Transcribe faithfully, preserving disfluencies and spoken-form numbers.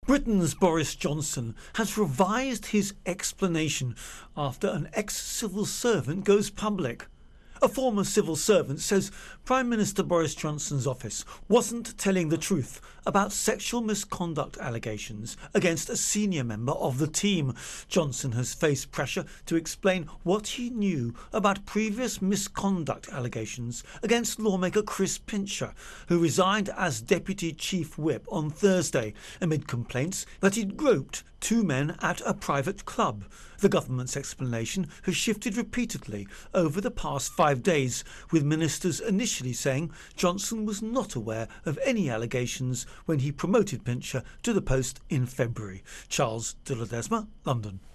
Britain's Boris Johnson has revised his explanation after an ex-civil servant goes public. A former civil servant says Prime Minister Boris Johnson's office wasn't telling the truth about sexual misconduct allegations against a senior member of the team. Johnson has faced pressure to explain what he knew about previous misconduct allegations against lawmaker Chris Pincher, who resigned as Deputy Chief Whip on Thursday amid complaints that he'd groped two men at a private club. The government's explanation has shifted repeatedly over the past five days, with ministers initially saying Johnson was not aware of any allegations when he promoted Pincher to the post in February. Charles de Ledesma, London.